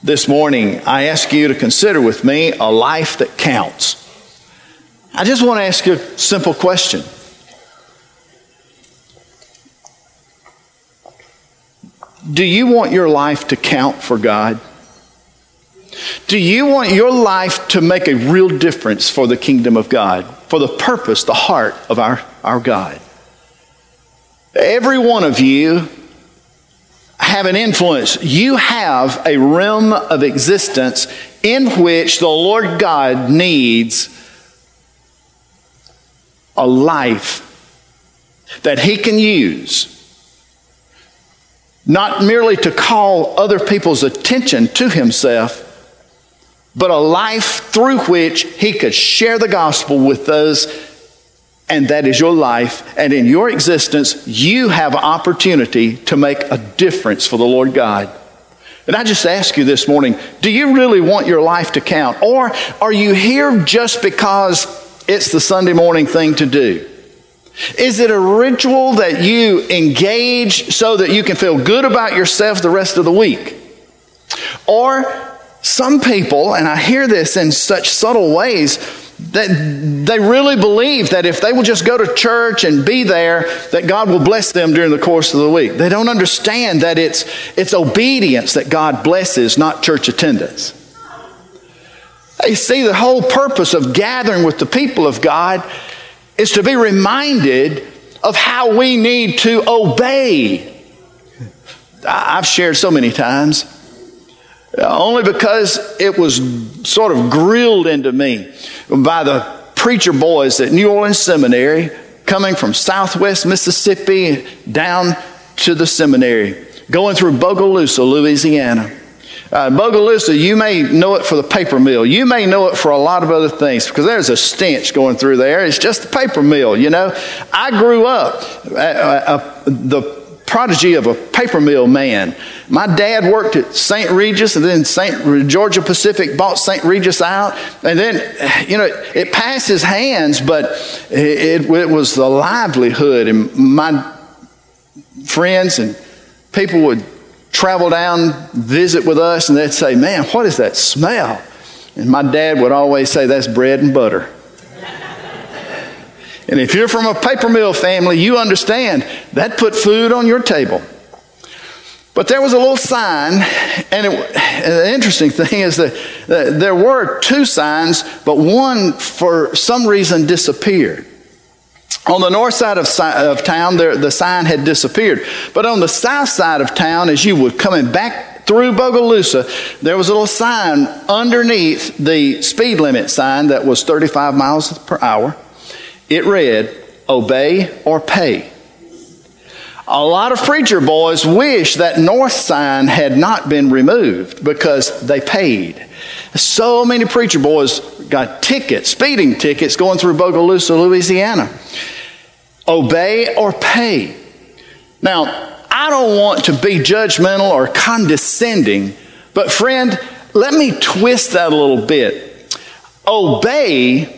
This morning, I ask you to consider with me a life that counts. I just want to ask you a simple question. Do you want your life to count for God? Do you want your life to make a real difference for the kingdom of God, for the purpose, the heart of our God? Every one of you have an influence. You have a realm of existence in which the Lord God needs a life that He can use, not merely to call other people's attention to Himself, but a life through which He could share the gospel with those. And that is your life. And in your existence, you have opportunity to make a difference for the Lord God. And I just ask you this morning, do you really want your life to count? Or are you here just because it's the Sunday morning thing to do? Is it a ritual that you engage so that you can feel good about yourself the rest of the week? Or some people, and I hear this in such subtle ways, that they really believe that if they will just go to church and be there, that God will bless them during the course of the week. They don't understand that it's obedience that God blesses, not church attendance. They see the whole purpose of gathering with the people of God is to be reminded of how we need to obey. I've shared so many times, only because it was sort of grilled into me by the preacher boys at New Orleans Seminary coming from Southwest Mississippi down to the seminary, going through Bogalusa, Louisiana. Bogalusa, you may know it for the paper mill. You may know it for a lot of other things because there's a stench going through there. It's just the paper mill, you know. I grew up the prodigy of a paper mill man. My dad worked at St. Regis, and then Georgia Pacific bought St. Regis out. And then, you know, it passed his hands, but it was the livelihood. And my friends and people would travel down, visit with us, and they'd say, "Man, what is that smell?" And my dad would always say, "That's bread and butter." And if you're from a paper mill family, you understand that put food on your table. But there was a little sign, and the interesting thing is that there were two signs, but one for some reason disappeared. On the north side of town, the sign had disappeared. But on the south side of town, as you were coming back through Bogalusa, there was a little sign underneath the speed limit sign that was 35 miles per hour. It read, "Obey or pay." A lot of preacher boys wish that north sign had not been removed because they paid. So many preacher boys got tickets, speeding tickets, going through Bogalusa, Louisiana. Obey or pay. Now, I don't want to be judgmental or condescending, but friend, let me twist that a little bit. Obey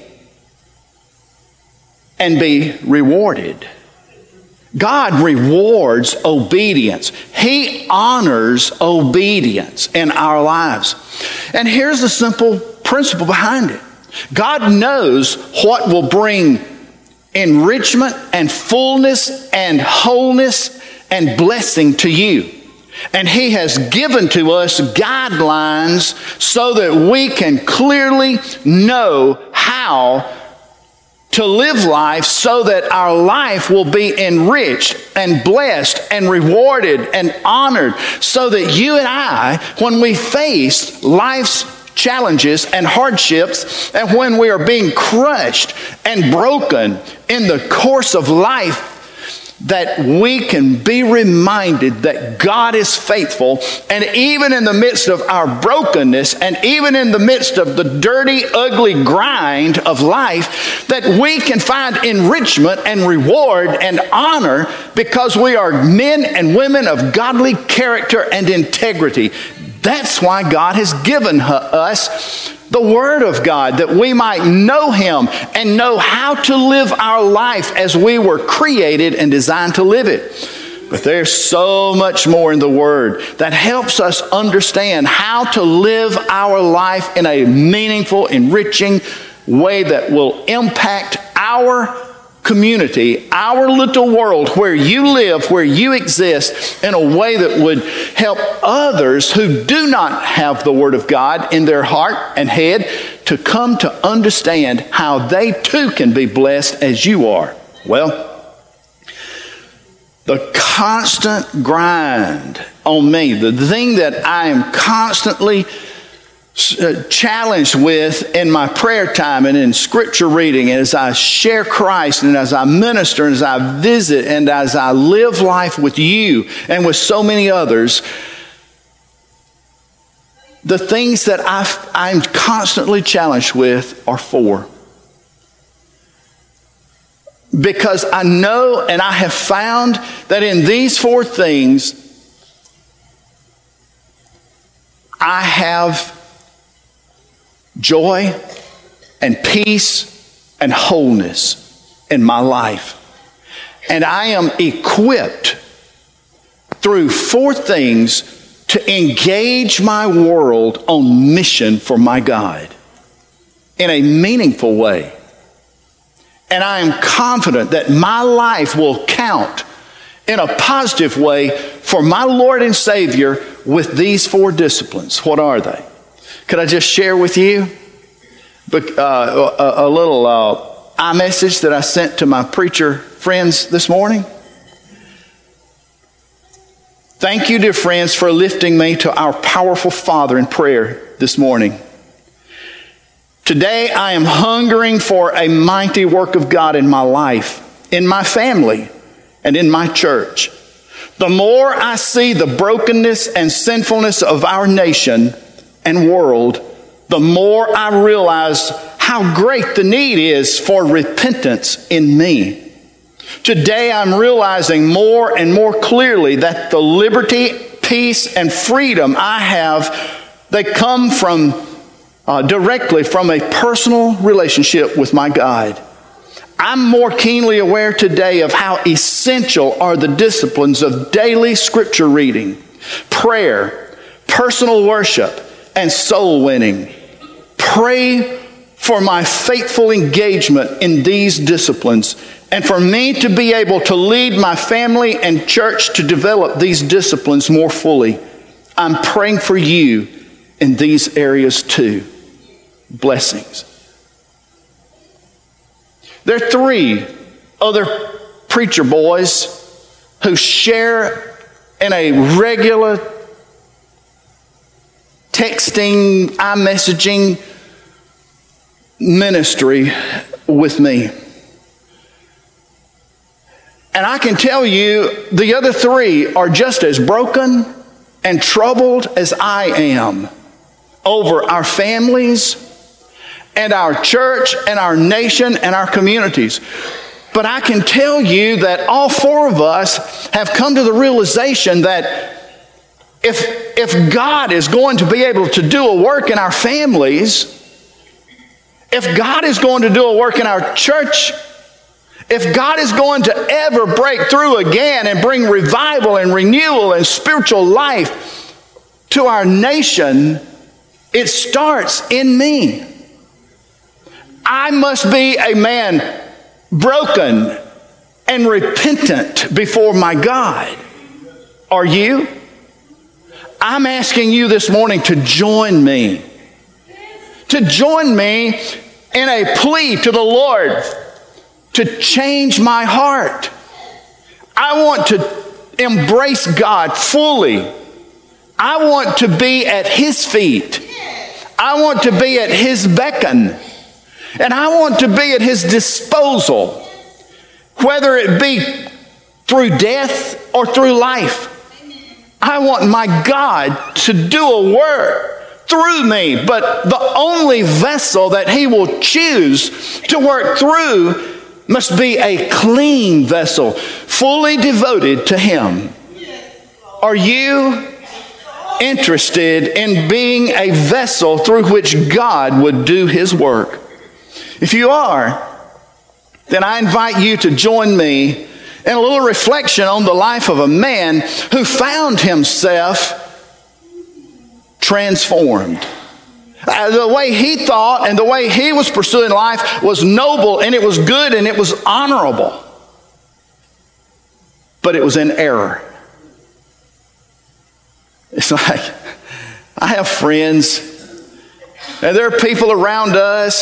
and be rewarded. God rewards obedience. He honors obedience in our lives. And here's the simple principle behind it. God knows what will bring enrichment and fullness and wholeness and blessing to you. And He has given to us guidelines so that we can clearly know how to live life so that our life will be enriched and blessed and rewarded and honored, so that you and I, when we face life's challenges and hardships, and when we are being crushed and broken in the course of life, that we can be reminded that God is faithful, and even in the midst of our brokenness, and even in the midst of the dirty, ugly grind of life, that we can find enrichment and reward and honor because we are men and women of godly character and integrity. That's why God has given us the Word of God, that we might know Him and know how to live our life as we were created and designed to live it. But there's so much more in the Word that helps us understand how to live our life in a meaningful, enriching way that will impact our community, our little world where you live, where you exist, in a way that would help others who do not have the Word of God in their heart and head to come to understand how they too can be blessed as you are. Well, the constant grind on me, the thing that I am constantly challenged with in my prayer time and in scripture reading, and as I share Christ and as I minister and as I visit and as I live life with you and with so many others, the things that I'm constantly challenged with are four. Because I know and I have found that in these four things, I have joy and peace and wholeness in my life. And I am equipped through four things to engage my world on mission for my God in a meaningful way. And I am confident that my life will count in a positive way for my Lord and Savior with these four disciplines. What are they? Could I just share with you a little iMessage that I sent to my preacher friends this morning? Thank you, dear friends, for lifting me to our powerful Father in prayer this morning. Today, I am hungering for a mighty work of God in my life, in my family, and in my church. The more I see the brokenness and sinfulness of our nation and world, the more I realize how great the need is for repentance in me. Today, I'm realizing more and more clearly that the liberty, peace, and freedom I have, they come from directly from a personal relationship with my God. I'm more keenly aware today of how essential are the disciplines of daily scripture reading, prayer, personal worship, and soul winning. Pray for my faithful engagement in these disciplines and for me to be able to lead my family and church to develop these disciplines more fully. I'm praying for you in these areas too. Blessings. There are three other preacher boys who share in a regular texting, iMessaging ministry with me. And I can tell you the other three are just as broken and troubled as I am over our families and our church and our nation and our communities. But I can tell you that all four of us have come to the realization that if God is going to be able to do a work in our families, if God is going to do a work in our church, if God is going to ever break through again and bring revival and renewal and spiritual life to our nation, it starts in me. I must be a man broken and repentant before my God. Are you? I'm asking you this morning to join me. To join me in a plea to the Lord to change my heart. I want to embrace God fully. I want to be at His feet. I want to be at His beckon. And I want to be at His disposal, whether it be through death or through life. I want my God to do a work through me, but the only vessel that He will choose to work through must be a clean vessel, fully devoted to Him. Are you interested in being a vessel through which God would do His work? If you are, then I invite you to join me and a little reflection on the life of a man who found himself transformed. The way he thought and the way he was pursuing life was noble, and it was good, and it was honorable. But it was in error. It's like, I have friends, and there are people around us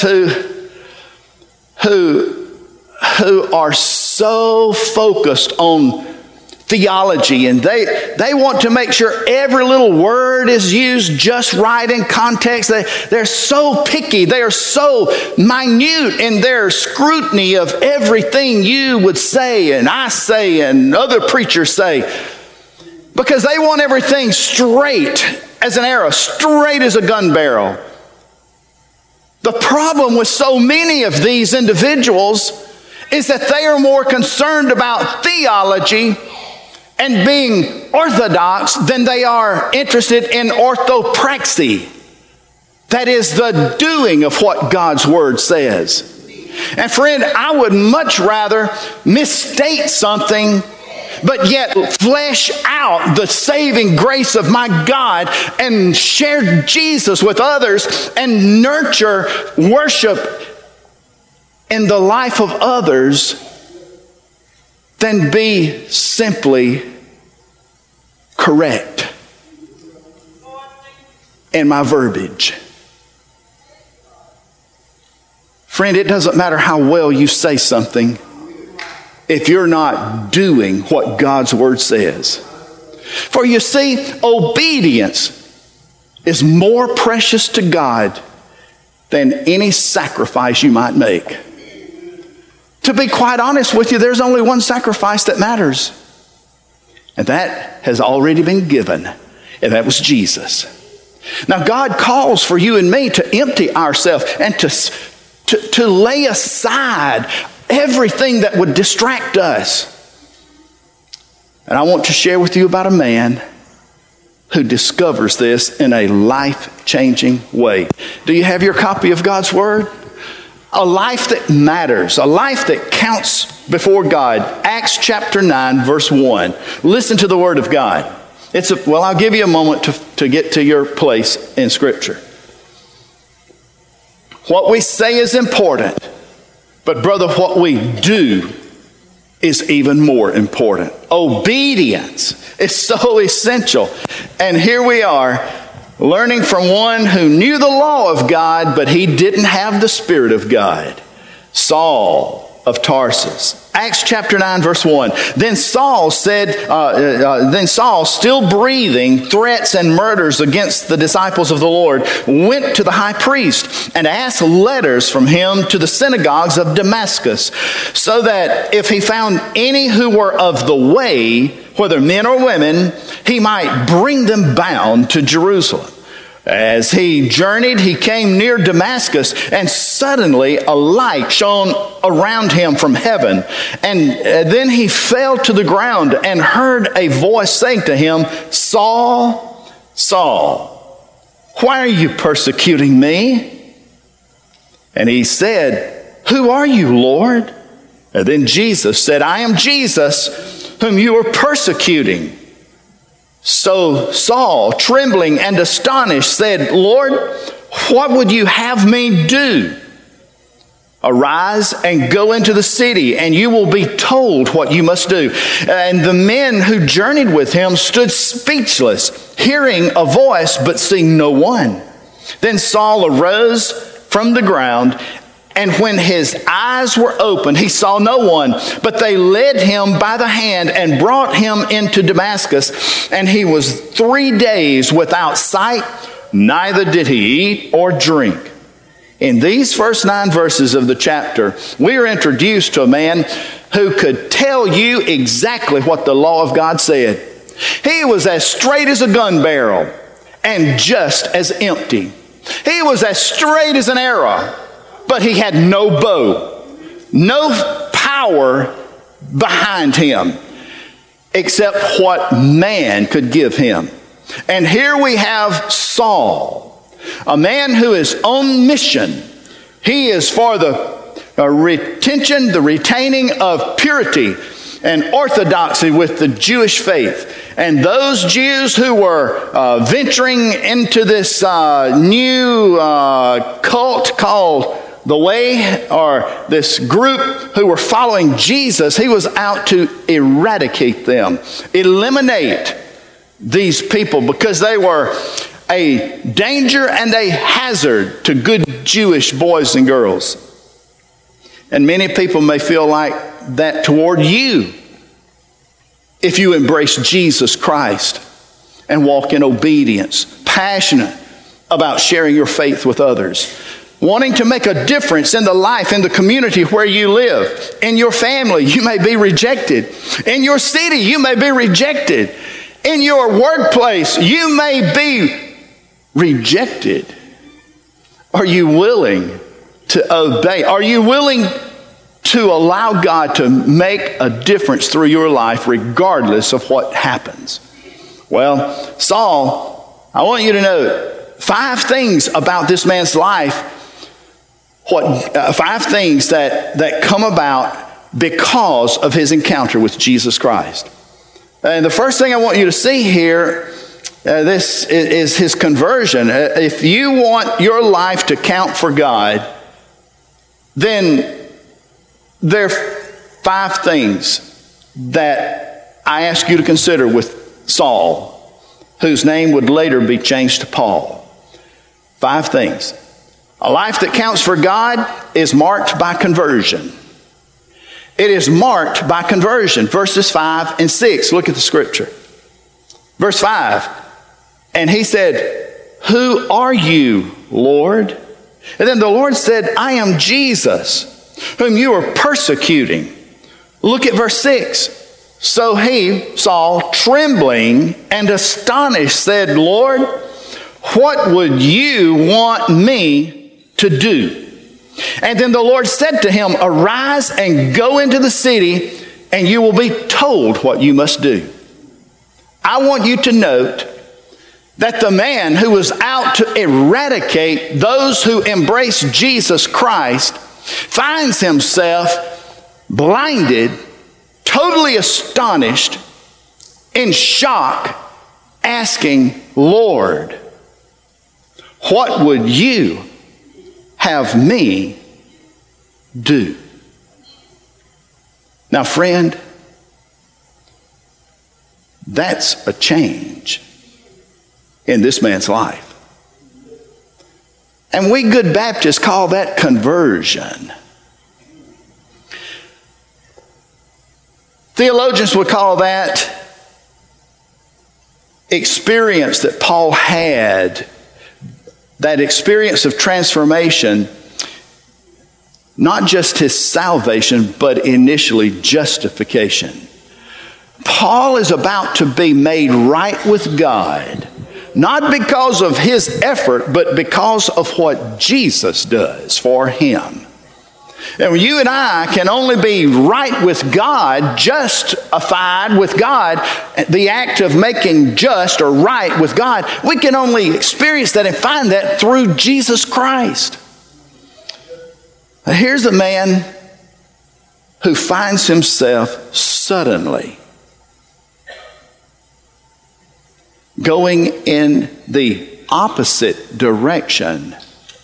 who are so focused on theology, and they want to make sure every little word is used just right in context. They're so picky. They are so minute in their scrutiny of everything you would say and I say and other preachers say, because they want everything straight as an arrow, straight as a gun barrel. The problem with so many of these individuals is that they are more concerned about theology and being orthodox than they are interested in orthopraxy. That is the doing of what God's word says. And friend, I would much rather misstate something, but yet flesh out the saving grace of my God and share Jesus with others and nurture worship in the life of others than be simply correct in my verbiage. Friend, it doesn't matter how well you say something if you're not doing what God's word says. For you see, obedience is more precious to God than any sacrifice you might make. To be quite honest with you, there's only one sacrifice that matters. And that has already been given. And that was Jesus. Now God calls for you and me to empty ourselves and to lay aside everything that would distract us. And I want to share with you about a man who discovers this in a life-changing way. Do you have your copy of God's Word? A life that matters, a life that counts before God. Acts chapter 9, verse 1. Listen to the Word of God. I'll give you a moment to get to your place in Scripture. What we say is important, but brother, what we do is even more important. Obedience is so essential. And here we are, learning from one who knew the law of God, but he didn't have the Spirit of God. Saul of Tarsus. Acts chapter 9, verse 1. Then Saul, still breathing threats and murders against the disciples of the Lord, went to the high priest and asked letters from him to the synagogues of Damascus, so that if he found any who were of the way, whether men or women, he might bring them bound to Jerusalem. As he journeyed, he came near Damascus, and suddenly a light shone around him from heaven. And then he fell to the ground and heard a voice saying to him, "Saul, Saul, why are you persecuting me?" And he said, "Who are you, Lord?" And then Jesus said, "I am Jesus, whom you are persecuting." So Saul, trembling and astonished, said, "Lord, what would you have me do?" "Arise and go into the city, and you will be told what you must do." And the men who journeyed with him stood speechless, hearing a voice but seeing no one. Then Saul arose from the ground, and when his eyes were opened, he saw no one, but they led him by the hand and brought him into Damascus. And he was 3 days without sight, neither did he eat or drink. In these first 9 verses of the chapter, we are introduced to a man who could tell you exactly what the law of God said. He was as straight as a gun barrel and just as empty. He was as straight as an arrow, but he had no bow, no power behind him, except what man could give him. And here we have Saul, a man who is on mission. He is for the retaining of purity and orthodoxy with the Jewish faith. And those Jews who were venturing into this new cult called the Way, or this group who were following Jesus, he was out to eradicate them, eliminate these people, because they were a danger and a hazard to good Jewish boys and girls. And many people may feel like that toward you if you embrace Jesus Christ and walk in obedience, passionate about sharing your faith with others, wanting to make a difference in the life, in the community where you live. In your family, you may be rejected. In your city, you may be rejected. In your workplace, you may be rejected. Are you willing to obey? Are you willing to allow God to make a difference through your life regardless of what happens? Well, Saul, I want you to know 5 things about this man's life. 5 things that come about because of his encounter with Jesus Christ. And the first thing I want you to see here, this is his conversion. If you want your life to count for God, then there are 5 things that I ask you to consider with Saul, whose name would later be changed to Paul. 5 things. A life that counts for God is marked by conversion. It is marked by conversion. Verses 5 and 6. Look at the scripture. Verse 5. And he said, "Who are you, Lord?" And then the Lord said, "I am Jesus, whom you are persecuting." Look at verse 6. So he, Saul, trembling and astonished, said, "Lord, what would you want me to do?" And then the Lord said to him, "Arise and go into the city, and you will be told what you must do." I want you to note that the man who was out to eradicate those who embrace Jesus Christ finds himself blinded, totally astonished, in shock, asking, "Lord, what would you have me do?" Now, friend, that's a change in this man's life. And we good Baptists call that conversion. Theologians would call that experience that Paul had, that experience of transformation, not just his salvation, but initially justification. Paul is about to be made right with God, not because of his effort, but because of what Jesus does for him. And you and I can only be right with God, justified with God, the act of making just or right with God. We can only experience that and find that through Jesus Christ. Here's a man who finds himself suddenly going in the opposite direction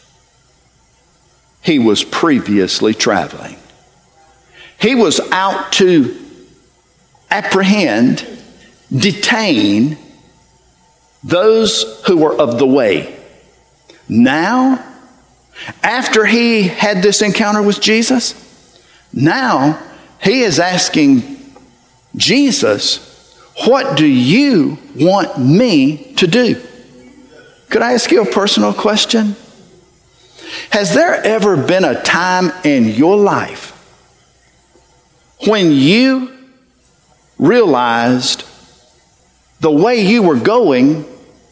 he was previously traveling. He was out to apprehend, detain those who were of the way. Now, after he had this encounter with Jesus, now he is asking Jesus, "What do you want me to do?" Could I ask you a personal question? Has there ever been a time in your life when you realized the way you were going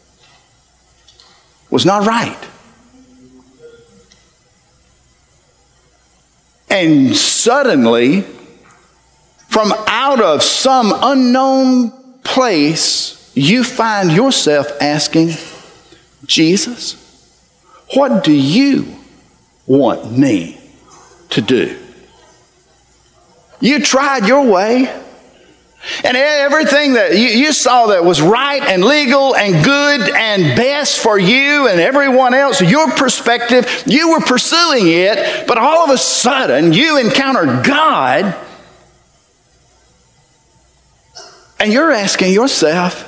was not right? And suddenly, from out of some unknown place, you find yourself asking, "Jesus, what do you want me to do?" You tried your way. And everything that you saw that was right and legal and good and best for you and everyone else, your perspective, you were pursuing it, but all of a sudden you encountered God, and you're asking yourself,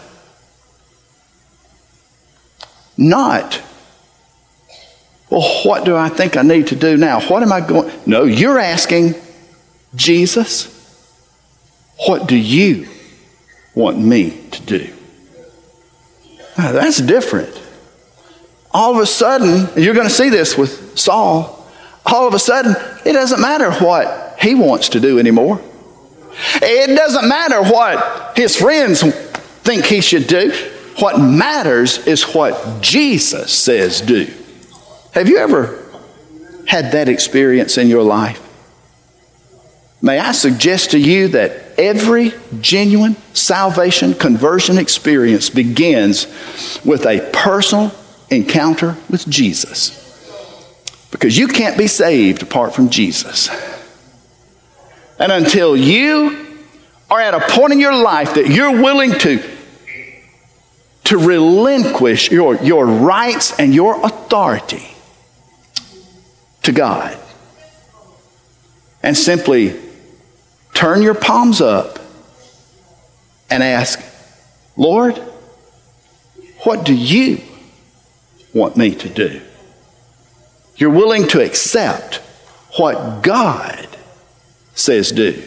not, well, what do I think I need to do now? What am I going? No, you're asking, Jesus, what do you want me to do? Now, that's different. All of a sudden, you're going to see this with Saul, all of a sudden, it doesn't matter what he wants to do anymore. It doesn't matter what his friends think he should do. What matters is what Jesus says do. Have you ever had that experience in your life? May I suggest to you that every genuine salvation, conversion experience begins with a personal encounter with Jesus. Because you can't be saved apart from Jesus. And until you are at a point in your life that you're willing to relinquish your rights and your authority to God and simply turn your palms up and ask, Lord, what do you want me to do? You're willing to accept what God says do.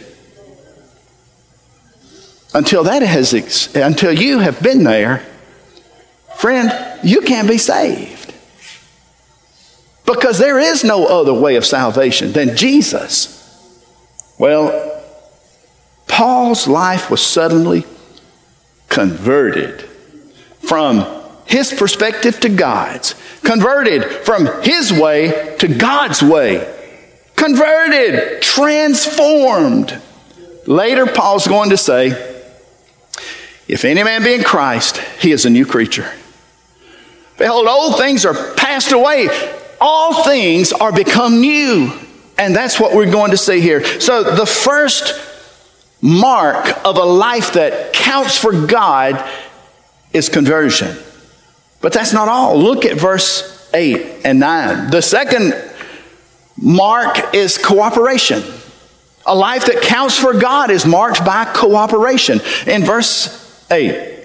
Until you have been there, friend, you can't be saved. Because there is no other way of salvation than Jesus. Well, Paul's life was suddenly converted from his perspective to God's. Converted from his way to God's way. Converted, transformed. Later, Paul's going to say, if any man be in Christ, he is a new creature. Behold, old things are passed away. All things are become new. And that's what we're going to see here. So the first mark of a life that counts for God is conversion. But that's not all. Look at verse 8 and 9. The second mark is cooperation. A life that counts for God is marked by cooperation. In verse 8,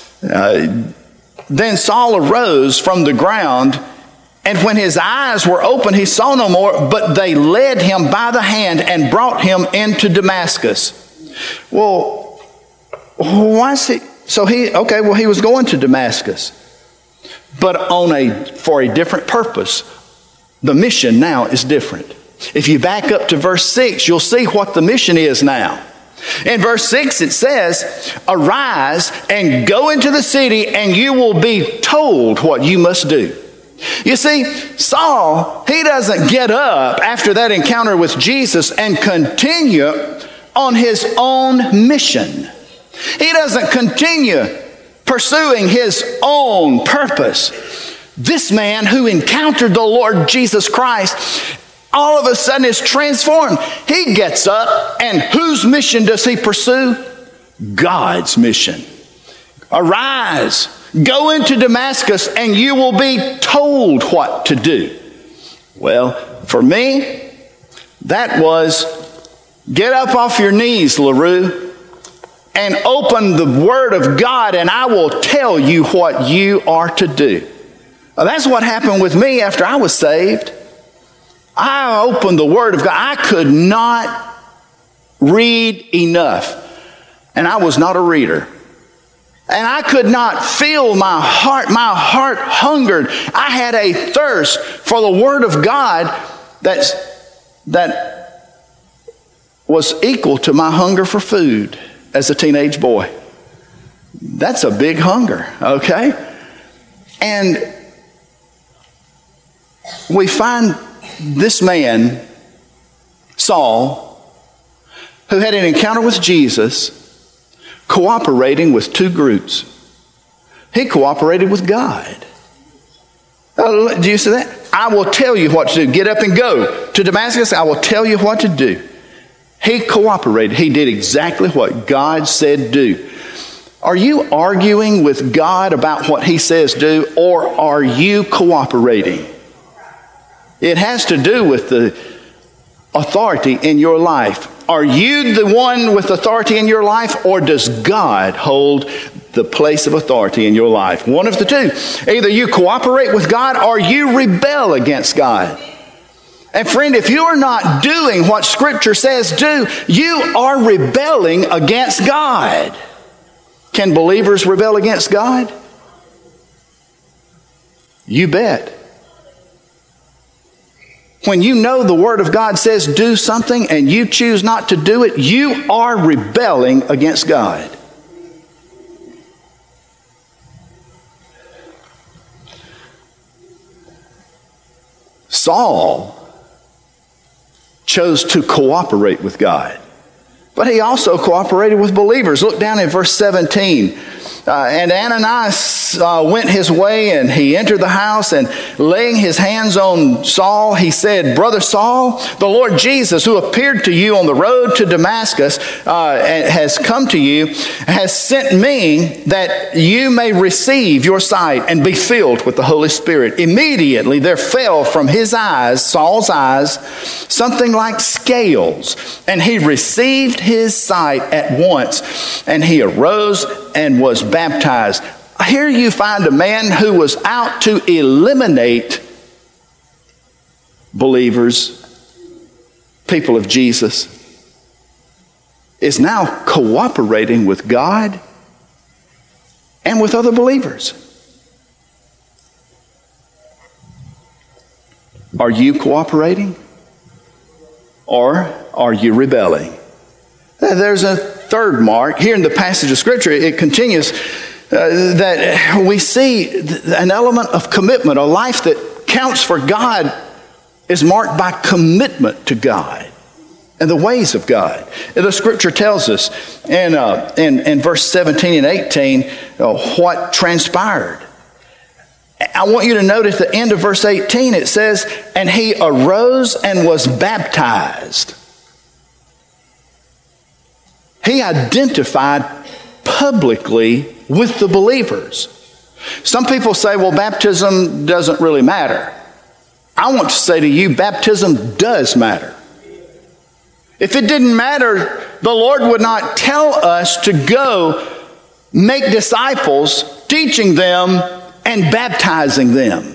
then Saul arose from the ground, and when his eyes were open, he saw no more, but they led him by the hand and brought him into Damascus. Well, why is he? So he was going to Damascus, but for a different purpose. The mission now is different. If you back up to verse 6, you'll see what the mission is now. In verse 6 it says, arise and go into the city, and you will be told what you must do. You see, Saul, he doesn't get up after that encounter with Jesus and continue on his own mission. He doesn't continue pursuing his own purpose. This man who encountered the Lord Jesus Christ all of a sudden is transformed. He gets up, and whose mission does he pursue? God's mission. Arise, go into Damascus, and you will be told what to do. Well, for me, that was get up off your knees, LaRue, and open the Word of God, and I will tell you what you are to do. Now, that's what happened with me after I was saved. I opened the Word of God. I could not read enough. And I was not a reader. And I could not feel my heart. My heart hungered. I had a thirst for the Word of God that was equal to my hunger for food as a teenage boy. That's a big hunger, okay? And we find this man, Saul, who had an encounter with Jesus, cooperating with two groups. He cooperated with God. Do you see that? I will tell you what to do. Get up and go to Damascus. I will tell you what to do. He cooperated. He did exactly what God said do. Are you arguing with God about what He says do, or are you cooperating? It has to do with the authority in your life. Are you the one with authority in your life, or does God hold the place of authority in your life? One of the two. Either you cooperate with God or you rebel against God. And friend, if you are not doing what Scripture says do, you are rebelling against God. Can believers rebel against God? You bet. When you know the Word of God says do something and you choose not to do it, you are rebelling against God. Saul chose to cooperate with God, but he also cooperated with believers. Look down in verse 17. And Ananias went his way, and he entered the house, and laying his hands on Saul, he said, Brother Saul, the Lord Jesus, who appeared to you on the road to Damascus, has come to you, has sent me that you may receive your sight and be filled with the Holy Spirit. Immediately there fell from his eyes, Saul's eyes, something like scales, and he received his sight at once, and he arose and was baptized. Here you find a man who was out to eliminate believers, people of Jesus, is now cooperating with God and with other believers. Are you cooperating, or are you rebelling? There's a third mark. Here in the passage of Scripture, it continues that we see an element of commitment. A life that counts for God is marked by commitment to God and the ways of God. And the Scripture tells us in verse 17 and 18 what transpired. I want you to note at the end of verse 18, it says, and he arose and was baptized. He identified publicly with the believers. Some people say, well, baptism doesn't really matter. I want to say to you, baptism does matter. If it didn't matter, the Lord would not tell us to go make disciples, teaching them and baptizing them.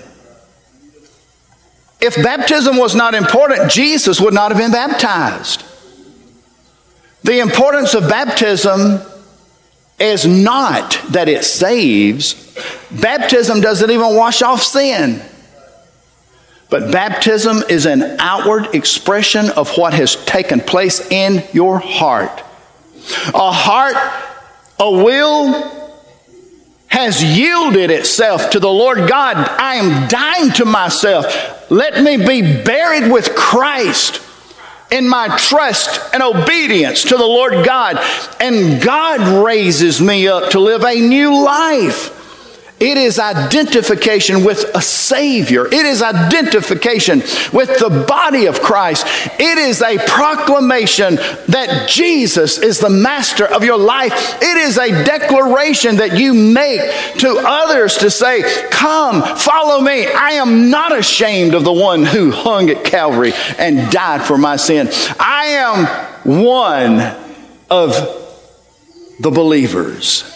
If baptism was not important, Jesus would not have been baptized. The importance of baptism is not that it saves. Baptism doesn't even wash off sin. But baptism is an outward expression of what has taken place in your heart. A heart, a will has yielded itself to the Lord God. I am dying to myself. Let me be buried with Christ in my trust and obedience to the Lord God. And God raises me up to live a new life. It is identification with a Savior. It is identification with the body of Christ. It is a proclamation that Jesus is the master of your life. It is a declaration that you make to others to say, come, follow me. I am not ashamed of the one who hung at Calvary and died for my sin. I am one of the believers.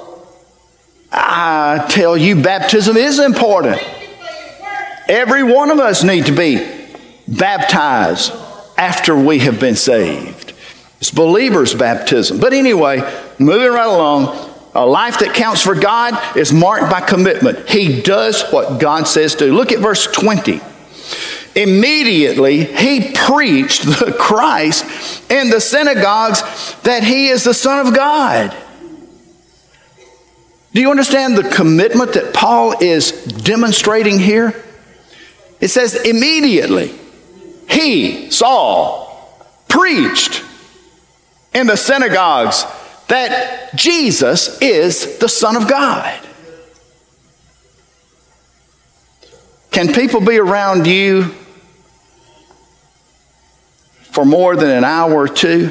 I tell you, baptism is important. Every one of us need to be baptized after we have been saved. It's believers' baptism. But anyway, moving right along, a life that counts for God is marked by commitment. He does what God says to do. Look at verse 20. Immediately he preached the Christ in the synagogues that he is the Son of God. Do you understand the commitment that Paul is demonstrating here? It says immediately he, Saul, preached in the synagogues that Jesus is the Son of God. Can people be around you for more than an hour or two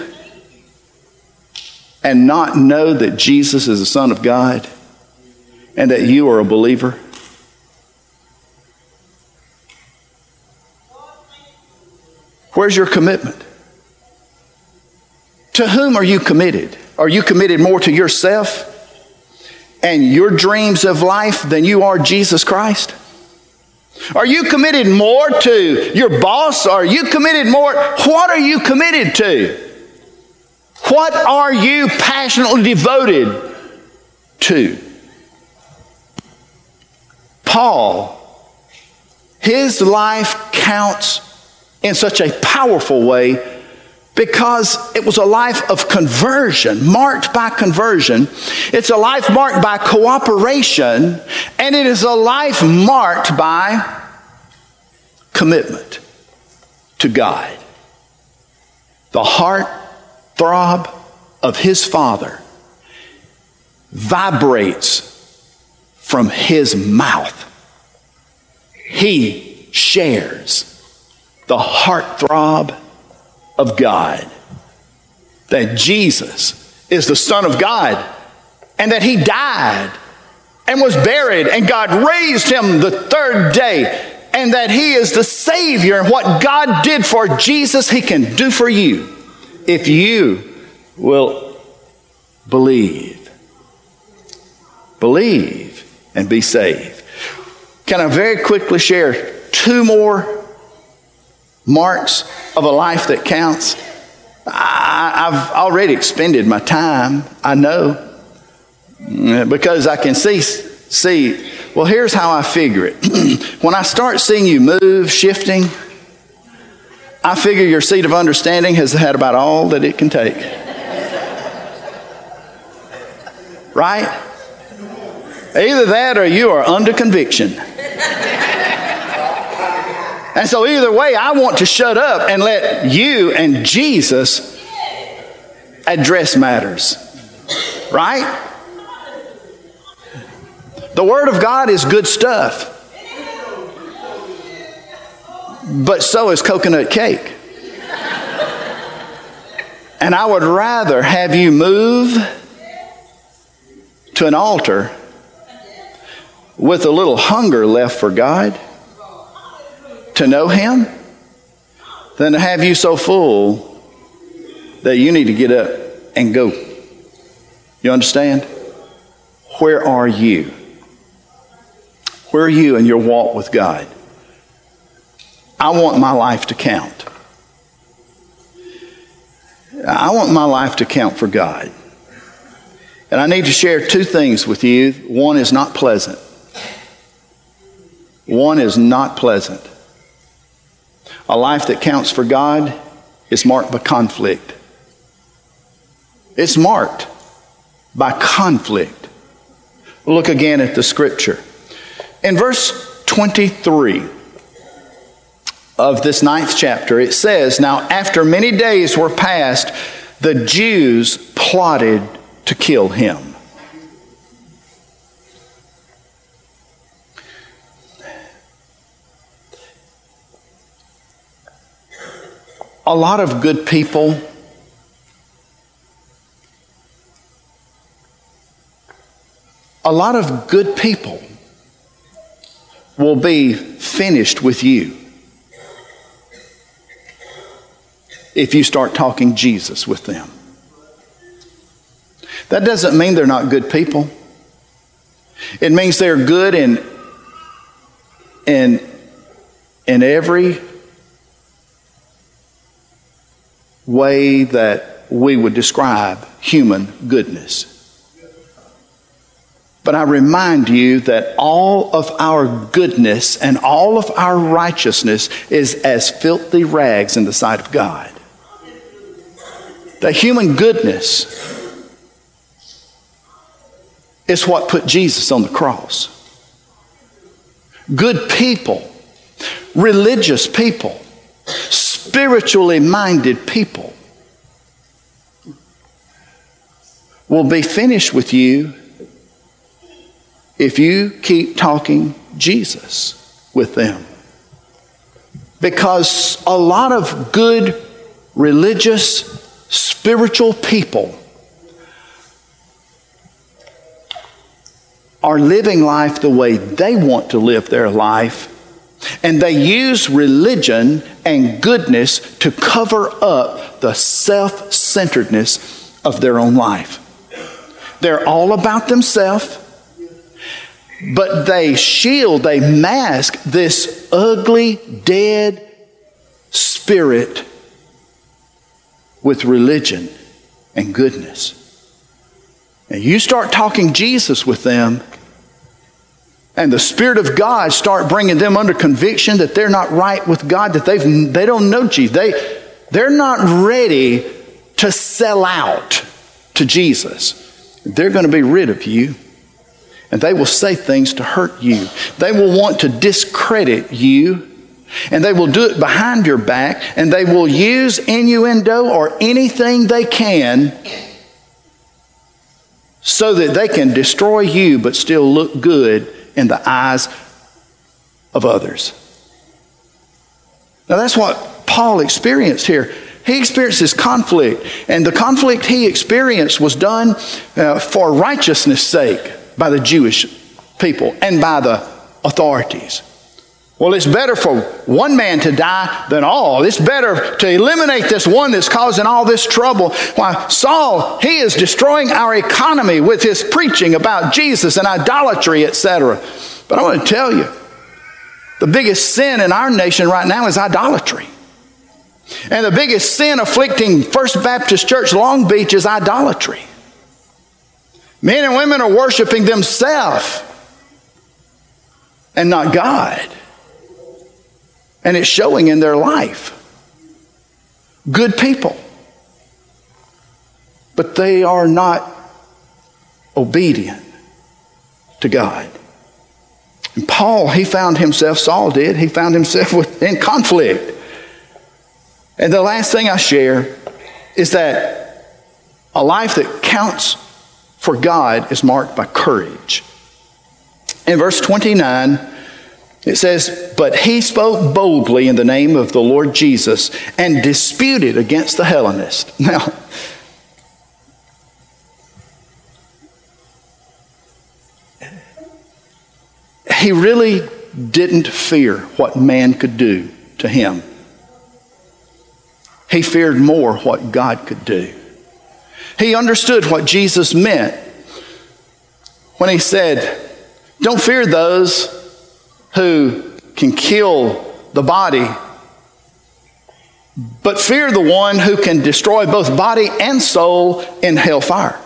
and not know that Jesus is the Son of God and that you are a believer? Where's your commitment? To whom are you committed? Are you committed more to yourself and your dreams of life than you are Jesus Christ? Are you committed more to your boss? Are you committed more? What are you committed to? What are you passionately devoted to? Paul, his life counts in such a powerful way because it was a life of conversion, marked by conversion. It's a life marked by cooperation, and it is a life marked by commitment to God. The heart throb of his Father vibrates from his mouth. He shares the heart throb of God, that Jesus is the Son of God, and that he died and was buried, and God raised him the third day, and that he is the Savior. And what God did for Jesus, he can do for you if you will believe. Believe and be saved. Can I very quickly share two more marks of a life that counts? I've already expended my time, I know, because I can see. Well, here's how I figure it. When I start seeing you move, shifting, I figure your seat of understanding has had about all that it can take. Right? Either that or you are under conviction. And so either way, I want to shut up and let you and Jesus address matters. Right? The Word of God is good stuff. But so is coconut cake. And I would rather have you move to an altar with a little hunger left for God, to know him, than to have you so full that you need to get up and go. You understand? Where are you? Where are you in your walk with God? I want my life to count. I want my life to count for God. And I need to share two things with you. One is not pleasant. One is not pleasant. A life that counts for God is marked by conflict. It's marked by conflict. Look again at the scripture. In verse 23 of this 9th chapter, it says, "Now after many days were passed, the Jews plotted to kill him." A lot of good people will be finished with you if you start talking Jesus with them. That doesn't mean they're not good people. It means they're good in every way that we would describe human goodness. But I remind you that all of our goodness and all of our righteousness is as filthy rags in the sight of God. The human goodness is what put Jesus on the cross. Good people, religious people, spiritually minded people will be finished with you if you keep talking Jesus with them. Because a lot of good religious, spiritual people are living life the way they want to live their life, and they use religion and goodness to cover up the self-centeredness of their own life. They're all about themselves, but they mask this ugly, dead spirit with religion and goodness. And you start talking Jesus with them, and the Spirit of God start bringing them under conviction that they're not right with God, that they don't know Jesus. They're not ready to sell out to Jesus. They're going to be rid of you, and they will say things to hurt you. They will want to discredit you, and they will do it behind your back, and they will use innuendo or anything they can so that they can destroy you but still look good in the eyes of others. Now that's what Paul experienced here. He experienced this conflict, and the conflict he experienced was done for righteousness' sake by the Jewish people and by the authorities. Well, it's better for one man to die than all. It's better to eliminate this one that's causing all this trouble. Why, Saul, he is destroying our economy with his preaching about Jesus and idolatry, etc. But I want to tell you, the biggest sin in our nation right now is idolatry. And the biggest sin afflicting First Baptist Church Long Beach is idolatry. Men and women are worshiping themselves and not God. And it's showing in their life. Good people. But they are not obedient to God. And Paul, Saul did, he found himself in conflict. And the last thing I share is that a life that counts for God is marked by courage. In verse 29, it says, "But he spoke boldly in the name of the Lord Jesus and disputed against the Hellenists." Now, he really didn't fear what man could do to him. He feared more what God could do. He understood what Jesus meant when he said, "Don't fear those who can kill the body, but fear the one who can destroy both body and soul in hellfire."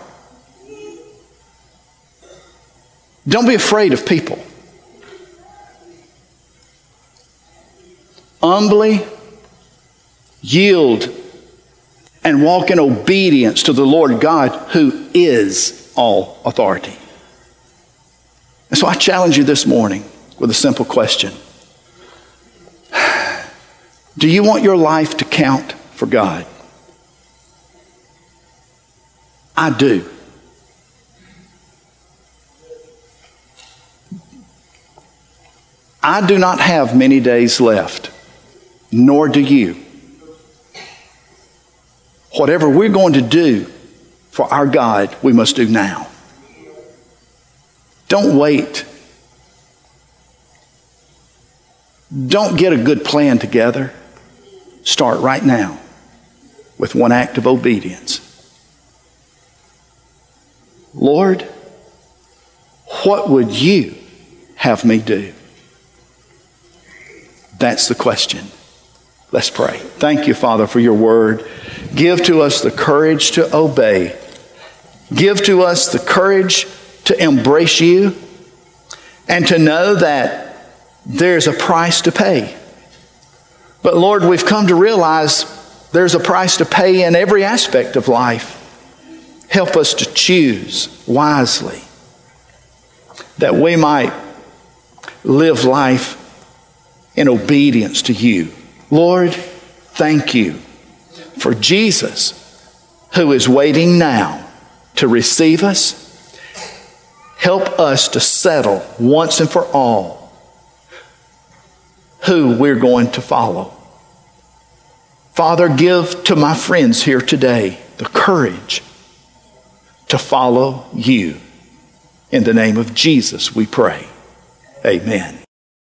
Don't be afraid of people. Humbly yield and walk in obedience to the Lord God, who is all authority. And so I challenge you this morning with a simple question. Do you want your life to count for God? I do. I do not have many days left, nor do you. Whatever we're going to do for our God, we must do now. Don't wait. Don't get a good plan together. Start right now with one act of obedience. Lord, what would you have me do? That's the question. Let's pray. Thank you, Father, for your word. Give to us the courage to obey. Give to us the courage to embrace you and to know that there's a price to pay. But Lord, we've come to realize there's a price to pay in every aspect of life. Help us to choose wisely, that we might live life in obedience to you. Lord, thank you for Jesus, who is waiting now to receive us. Help us to settle once and for all who we're going to follow. Father, give to my friends here today the courage to follow you. In the name of Jesus, we pray. Amen.